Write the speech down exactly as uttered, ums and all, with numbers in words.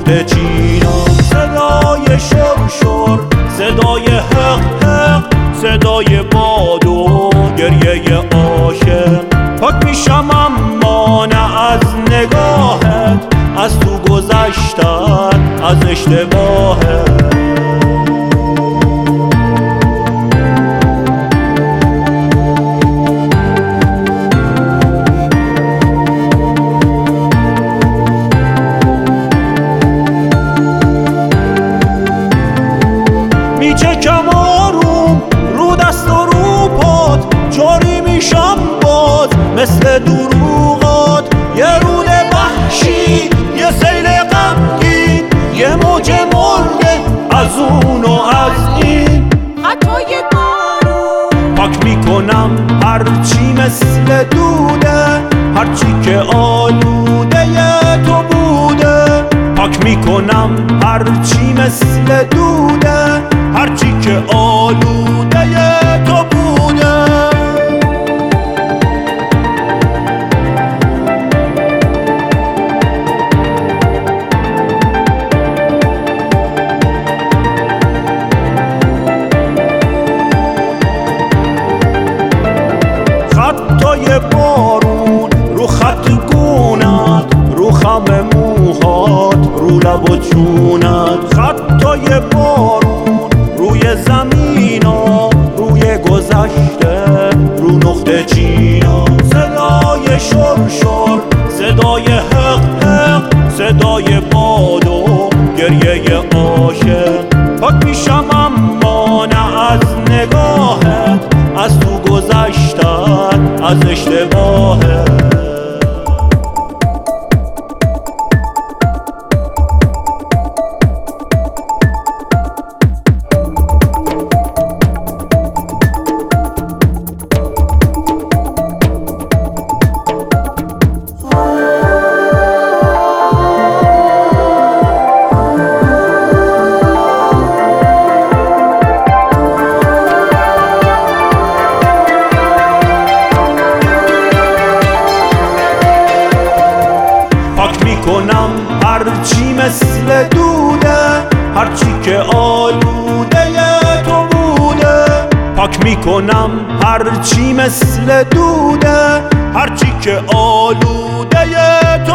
نقطه چینا. صدای شر شر، صدای حق حق، صدای باد و گریه عاشق. پاک میشم اما نه از نگاهت، از تو گذشتت، از اشتباهت. میچکم آروم رو دست و رو پات، جاری میشم باز مثل دروغات. یه رود وحشی، یه سیل غمگین، یه موج مرده از اون و از این. خطای بارون پاک میکنم هرچی مثل دوده، هرچی که آلوده تو بوده. پاک میکنم هرچی مثل دوده، هرچی که آلوده تو بوده. خطای بارون رو خط گونت، رو خم موهات، رو لب و جونت. خطای بارون روی زمینا، روی گذشته، رو نقطه چینا. صدای شر شر، صدای حق حق، صدای باد و گریه عاشق. پاک میشم اما نه از نگاهت، از تو گذشتت، از اشتباهت. میکنم هرچی مثل دوده، هرچی که آلوده تو بوده. پاک میکنم هرچی مثل دوده، هرچی که آلوده تو